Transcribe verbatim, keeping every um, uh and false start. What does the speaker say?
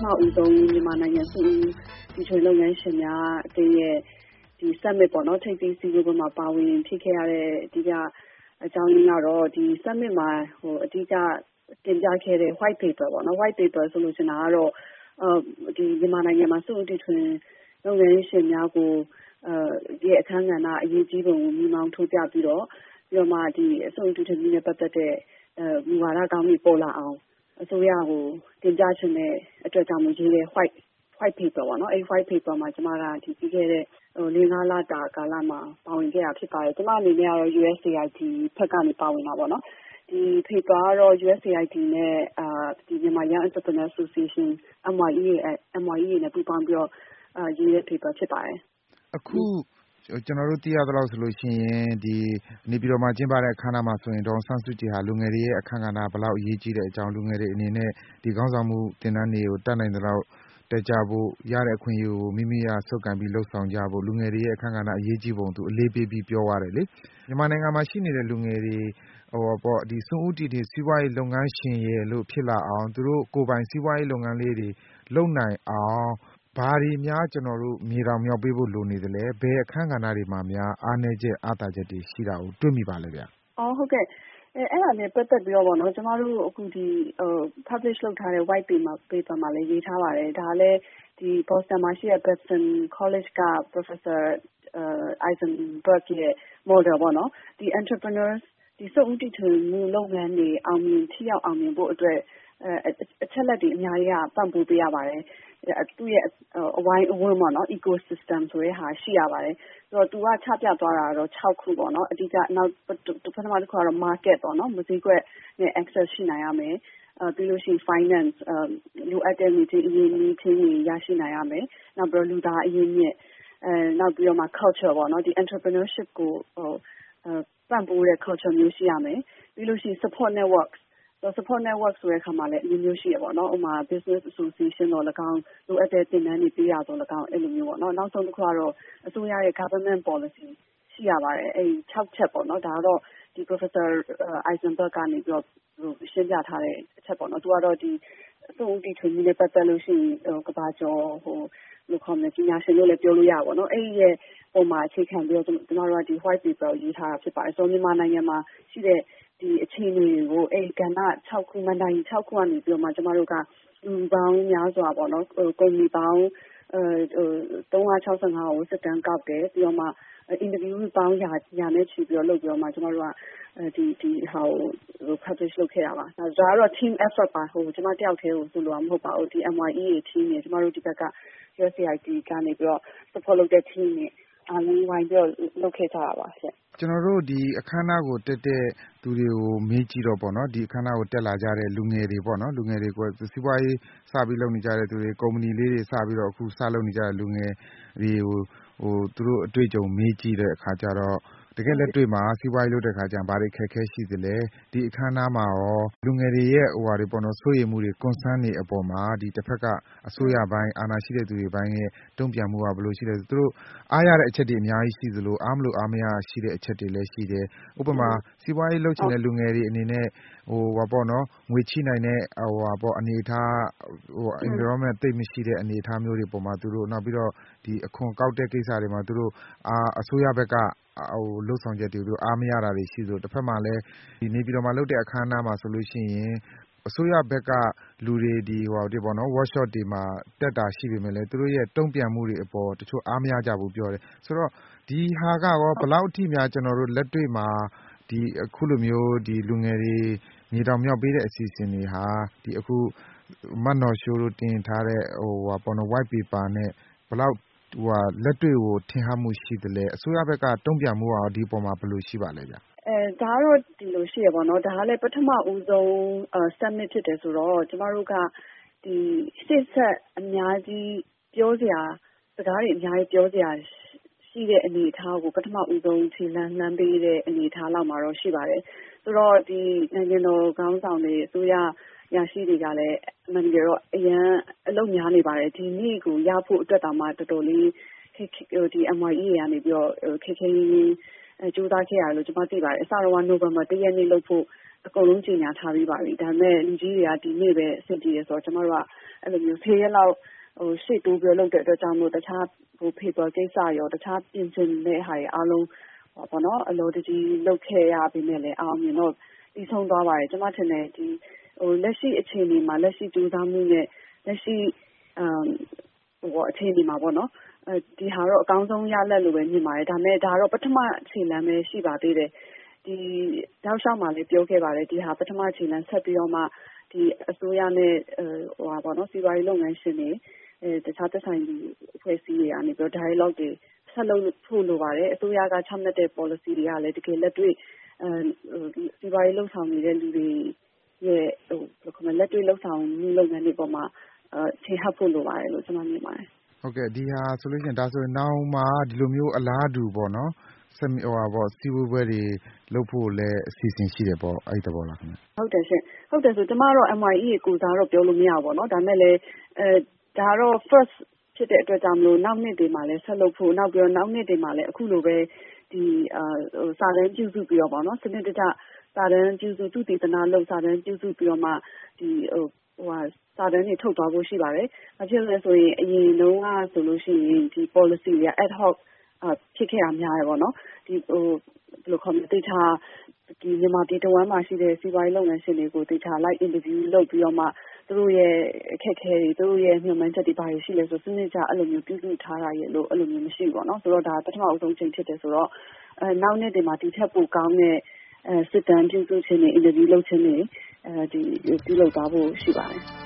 မဦးဆုံးမြန်မာနိုင်ငံစုဒီထွေလုပ်ငန်းရှင်များအသင်းရဲ့ဒီ summit ပေါ့နော်ထိပ်သီးစည်းဝေးပွဲမှာပါဝင်ဖြစ်ခဲ့ရတဲ့အဓိကအကြောင်းရင်းကတော့ဒီ summit မှာဟိုအဓိကတင်ပြခဲ့တဲ့ white paper ပေါ့နော် white paper ဆိုလို့ရှိရင်ကတော့အဲဒီမြန်မာနိုင်ငံမှာစုဒီထွေလုပ်ငန်းရှင်များကိုအဲဒီအခမ်းကဏ္ဍအရေးကြီးပုံကိုမြင်မောင်းထိုးပြပြီးတော့ပြီးတော့မှဒီအစုံတူထူးနဲ့ပတ်သက်တဲ့မူဝါဒကောင်းတွေပေါ်လာအောင်အစိုးရကိုတင်ပြချင်တဲ့အတွက်ကြောင့်ရေးတဲ့ white white paper ပေါ့နော်အဲ white paper မှာကျမကဒီပြီးခဲ့တဲ့ဟို၄-၅လတာကာလမှာပါဝင်ခဲ့တာဖြစ်ပါတယ်ကျမအနေနဲ့ကတော့ U S A I D ဘက်ကနေပါဝင်တာပေါ့နော်ဒီ paper ကတော့ U S A I D နဲ့အာဒီမြန်မာ Young Entrepreneur Association M Y E A M Y E A နဲ့ပူးပေါင်းပြီးတော့အာရေးတဲ့ paper ဖြစ်ပါတယ်အခုကျွန်တော်တို့သိရသလောက်ဆိုလို့ရှိရင်ဒီနေပြည်တော်မှာကျင်းပတဲ့အခမ်းအနားမှာဆိုရင်ဒေါ်ဆန်းစုကြည်ဟာလူငယ်တွေရဲ့အခမ်းကဏ္ဍဘယ်လောက်အရေးကြီးတဲ့အကြောင်းလူငယ်တွေအနေနဲ့ဒီခေါင်းဆောင်မှုသင်တန်းတွေကိုတတ်နိုင်သလောက်တက်ကြဖို့ရတဲ့အခွင့်အရေးကိုမိမိရဆုပ်ကံပြီးလှုပ်ဆောင်ကြဖို့လူငယ်တွေရဲ့အခမ်းကဏ္ဍအရေးကြီးပုံသူအလေးပေးပြီးပြောရတယ်လေမြန်မာနိုင်ငံမှာရှိနေတဲ့လူငယ်တွေဟိုပေါ့ဒီစွန့်ဦးတည်တည်စီးပွားရေးလုပ်ငန်းရှင်ရဲ့လို့ဖြစ်လာအောင်သူတို့ကိုယ်ပိုင်စီးပွားရေးလုပ်ငန်းလေးတွေလုပ်နိုင်အောင်ဘာတွေများကျွန်တော်တို့မြေတောင်မြောက်ပေးဖို့လိုနေသလဲဘယ်အခန်းကဏ္ဍတွေမှာများအားနည်းချက်အားသာချက်တွေရှိတာကိုတွေ့မိပါလဲဗျ။အော်ဟုတ်ကဲ့အဲအဲ့ဒါနဲ့ပတ်သက်ပြီးတော့ဗောနော်ကျမတို့အခုဒီဟို publish လုပ်ထားတဲ့ white paper မှာ paper မှာလည်းရေးထားပါတယ်ဒါလည်းဒီ Boston မှာရှိတဲ့ Babson College က Professor Eisenberg ရဲ့ model ပေါ့နော်ဒီ entrepreneurs ဒီစုံဦးတည်ထွင်မှုလုပ်ငန်းတွေအောင်မြင်ထိရောက်အောင်မြင်ဖို့အတွက်အဲအချက်လက်တွေအများကြီးကပံ့ပိုးပေးရပါတယ်သူ့ရဲ့အဝိုင်းအဝန်းပေါ့နော် ecosystem ဆိုတဲ့ဟာရှိရပါတယ်ဆိုတော့သူကချပြသွားတာတော့၆ခုပေါ့နော်အဓိကနောက်ပထမတစ်ခုကတော့ market ပေါ့နော်မဈေးကွက်နဲ့ access ရှိနိုင်ရမယ်အဲပြီးလို့ရှိရင် finance လိုအပ်တဲ့ငွေကြေးအရင်းအနှီးချင်းတွေရရှိနိုင်ရမယ်နောက်ပြီးတော့လူသားအရင်းမြစ်အဲနောက်ပြီးတော့မှ culture ပေါ့နော်ဒီ entrepreneurship ကိုဟိုပံ့ပိုးတဲ့ culture မျိုးရှိရမယ်ပြီးလို့ရှိရင် support networks support network ဆိုတဲ့အခါမှာလည်းအမျိုးမျိုးရှိရပေါ့နော်ဥပမာ business association တော့၎င်းလိုအပ်တဲ့သင်တန်းတွေပေးရတော့၎င်းအဲ့လိုမျိုးပေါ့နော်နောက်ဆုံးတစ်ခုကတော့အစိုးရရဲ့ government policy ရှိရပါတယ်အဲ့၆ချက်ပေါ့နော်ဒါကတော့ဒီ Professor Eisenberg ကနေပြီးတော့ရှင်းပြထားတဲ့အချက်ပေါ့နော်သူကတော့ဒီအစိုးရတည်ထွင်မှုနဲ့ပတ်သက်လို့ရှိရင်ကဘာကျော်ဟိုလို့ခေါ်မယ်ပညာရှင်တို့လည်းပြောလို့ရပါတော့အဲ့ဒီရဲ့ပုံမှာအခြေခံပြီးတော့ကျွန်တော်တို့ကဒီ white paper ကိုရေးထားတာဖြစ်ပါတယ်ဆိုတော့မြန်မာနိုင်ငံမှာရှိတဲ့ဒီအခြေအနေကိုအဲ့ကဏ္ဍ၆ခုမန္တန်၆ခုကနေပြီးတော့မှကျမတို့ကလူပေါင်းများစွာပေါ့နော်ဟိုကုမ္ပဏီပေါင်းအဲဟို၃၆၅ကိုစစ်တမ်းကောက်တယ်ပြီးတော့မှ interview ပေါင်းရာညာနဲ့ချီပြီးတော့လုပ်ပြီးတော့မှကျမတို့ကဒီဒီဟာကို publish လုပ်ခဲ့တာပါဒါကတော့ team effort ပါဟိုကျမတယောက်တည်းကိုဆိုလိုတာမဟုတ်ပါဘူးဒီ M Y E A team နဲ့ကျမတို့ဒီဘက်က U S A I D ကနေပြီးတော့ support လုပ်တဲ့ team နဲ့အားလုံးဝိုင်းပြီးတော့လုပ်ခဲ့ကြတာပါရှင့်ကျွန်တော်တို့ဒီအခမ်းအနားကိုတက်တဲ့သူတွေကိုမေးကြည့်တော့ပေါ့နော်ဒီအခမ်းအနားကိုတက်လာကြတဲ့လူငယ်တွေပေါ့နော်လူငယ်တွေကစီးပွားရေးစပြီးလုပ်နေကြတဲ့သူတွေကုမ္ပဏီလေးတွေစပြီးတော့အခုစလုပ်နေကြတဲ့လူငယ်တွေကိုဟိုသူတို့အတွေ့အကြုံမေးကြည့်တဲ့အခါကျတော့တကယ်လက်တွေ့မှာစီးပွားရေးလုပ်တဲ့ခါကျရင်ဘာတွေခက်ခဲရှိသလဲဒီအခမ်းအနားမှာရောလူငယ်တွေရဲ့ဟိုဟာတွေပေါ့နော်စိုးရိမ်မှုတွေ concern တွေအပေါ်မှာဒီတစ်ဖက်ကအစိုးရပိုင်းအာဏာရှိတဲ့သူတွေပိုင်းရဲ့တုံ့ပြန်မှုကဘယ်လိုရှိလဲသူတို့အားရတဲ့အချက်တွေအများကြီးရှိသလိုအားမလို့အားမရရှိတဲ့အချက်တွေလည်းရှိတယ်ဥပမာစီးပွားရေးလုပ်ချင်တဲ့လူငယ်တွေအနေနဲ့ဟိုဟာပေါ့နော်ငွေချိနိုင်တဲ့ဟိုဟာပေါ့အနေထားဟို environment သိပ်မရှိတဲ့အနေအထားမျိုးတွေပုံမှာသူတို့နောက်ပြီးတော့ဒီအခွန်ကောက်တဲ့ကိစ္စတွေမှာသူတို့အာအစိုးရဘက်ကဟိုလှုပ်ဆောင်ချက်တွေကိုအားမရတာတွေရှိသလိုတစ်ဖက်မှာလည်းဒီနေပြည်တော်မှာလုပ်တဲ့အခမ်းအနားမှာဆိုလို့ရှိရင်အစိုးရဘက်ကလူတွေဒီဟိုဒီပေါ့နော် workshop တွေမှာတက်တာရှိပေမဲ့လည်းသူတို့ရဲ့တုံ့ပြန်မှုတွေအပေါ်တချို့အားမရကြဘူးပြောတယ်ဆိုတော့ဒီဟာကရောဘယ်လောက်အထိများကျွန်တော်တို့လက်တွေ့မှာဒီအခုလိုမျိုးဒီလူငယ်တွေမြေတောင်မြောက်ပေးတဲ့အစီအစဉ်တွေဟာဒီအခုမတ်နော်ရှိုးတို့တင်ထားတဲ့ဟိုဟာပေါ့နော် white paper နဲ့ဘယ်လောက်ဟိုဟာလက်တွေ့ကိုထင်ဟမှုရှိသလဲအစိုးရဘက်ကတုံ့ပြန်မှုရောဒီအပေါ်မှာဘယ်လိုရှိပါလဲဗျအဲဒါကတော့ဒီလိုရှိရပါတော့ဒါကလည်းပထမဦးဆုံး summit ဖြစ်တယ်ဆိုတော့ကျမတို့ကဒီစစ်ဆက်အများကြီးပြောစရာစကားတွေအများကြီးပြောစရာရှိတဲ့အနေအထားကိုပထမဦးဆုံးခြေလှမ်းလှမ်းပေးတဲ့အနေအထားလောက်မှာတော့ရှိပါတယ်ဆိုတော့ဒီနိုင်ငံတော်ခေါင်းဆောင်တွေအစိုးရရရှိတွေကလည်းအမှန်တကယ်တော့အရန်အလုပ်များနေပါတယ်ဒီနေ့ကိုရဖို့အတွက်တောင်မှတော်တော်လေးဒီ M Y E A ကနေပြီးတော့ခေခေရင်းရင်းအဲကြိုးစားခဲ့ရတယ်လို့ကျွန်မသိပါတယ်အစတော့က November တရက်နေ့လုပ်ဖို့အကုန်လုံးကြီးညာထားပြီးပါပြီဒါပေမဲ့လူကြီးတွေကဒီနေ့ပဲအဆင်ပြေတယ်ဆိုတော့ကျွန်တော်တို့ကအဲ့လိုမျိုးဖေးရက်လောက်ဟိုရှေ့တိုးပြီးလုပ်တဲ့အတွက်ကြောင့်မို့တခြားဟို paper ကိစ္စရောတခြားပြင်ဆင်တဲ့ဟာတွေအားလုံးဟောပေါ့နော်အလိုတကြီးလုပ်ခဲ့ရပြီးနဲ့လည်းအောင်မြင်တော့ပြီးဆုံးသွားပါတယ်ကျွန်မထင်တယ်ဒီဟိုလက်ရှိအခြေအနေမှာလက်ရှိကြိုးစားမှုနဲ့လက်ရှိအမ်ဟိုအခြေအနေမှာပေါ့နော်အဲဒီဟာတော့အကောင်းဆုံးရလက်လို့ပဲမြင်ပါတယ်ဒါပေမဲ့ဒါတော့ပထမအခြေလမ်းပဲရှိပါသေးတယ်ဒီတောက်လျှောက်မှာလည်းပြောခဲ့ပါတယ်ဒီဟာပထမအခြေလမ်းဆက်ပြီးတော့မှဒီအစိုးရနဲ့ဟိုဟာပေါ့နော်စီးပွားရေးလုပ်ငန်းရှင်တွေအဲတခြားသက်ဆိုင်သူအဖွဲ့အစည်းတွေကနေပြီး dialogue တွေဆက်လုပ်ဖို့လိုပါတယ်အစိုးရကချမှတ်တဲ့ policy တွေကလည်းတကယ်လက်တွေ့အဲစီးပွားရေးလှုပ်ဆောင်နေတဲ့လူတွေရဲ့ဟိုဘယ်လိုခေါ်မလဲလက်တွေ့လှုပ်ဆောင်မှုလုပ်ငန်းတွေပေါ်မှာအဲချိန်ဟပ်ဖို့လိုပါတယ်လို့ကျွန်မမြင်ပါတယ်ဟုတ်ကဲ့ဒီဟာဆိုလို့ရှိရင်ဒါဆိုရင်နောက်မှာဒီလိုမျိုးအလားတူပေါ့နော်စမီဟိုပါပေါ့စီဝေးပွဲတွေလုပ်ဖို့လည်းအစီအစဉ်ရှိတယ်ပေါ့အဲ့ဒီသဘောလားခင်ဗျဟုတ်တယ်ရှင်ဟုတ်တယ်ဆိုကျမတို့ M Y E ကိုစားတော့ပြောလို့မရဘူးပေါ့နော်ဒါမဲ့လည်းအဲဒါတော့ first ဖြစ်တဲ့အတွက်ကြောင့်မလို့နောက်နှစ်တွေမှာလည်းဆက်လုပ်ဖို့နောက်ပြီးတော့နောက်နှစ်တွေမှာလည်းအခုလိုပဲဒီအာဟိုစာတန်းပြုစုပြီးတော့ပေါ့နော်စနစ်တကျစာတန်းပြုစုသူတည်တနာလုပ်စာတန်းပြုစုပြီးတော့မှဒီဟိုဟိုဟာစာတန်းတွေထုတ်သွားဖို့ရှိပါတယ်။ဘာဖြစ်လဲဆိုရင်အရင်တုန်းကဆိုလို့ရှိရင်ဒီ policy တွေက ad hoc အာဖြစ်ခဲ့တာများတယ်ပေါ့နော်။ဒီဟိုဘယ်လိုခေါ်မလဲတေချာဒီမြန်မာပြည်တဝမ်းမှာရှိတဲ့စီးပွားရေးလုပ်ငန်းရှင်တွေကိုတေချာ like interview လုပ်ပြီးတော့မှသူတို့ရဲ့အခက်အခဲတွေသူတို့ရဲ့ညှိနှိုင်းချက်တွေဘာတွေရှိလဲဆိုစနစ်ကျအဲ့လိုမျိုးပြုစုထားတာရဲ့လို့အဲ့လိုမျိုးမရှိဘူးပေါ့နော်ဆိုတော့ဒါပထမအဆုံးချိန်ဖြစ်တယ်ဆိုတော့အဲနောက်နေ့တွေမှာဒီထက်ပိုကောင်းတဲ့အဲစစ်တမ်းပြုစုခြင်းတွေ interview လုပ်ခြင်းတွေအဲဒီပြုလုပ်သွားဖို့ရှိပါတယ်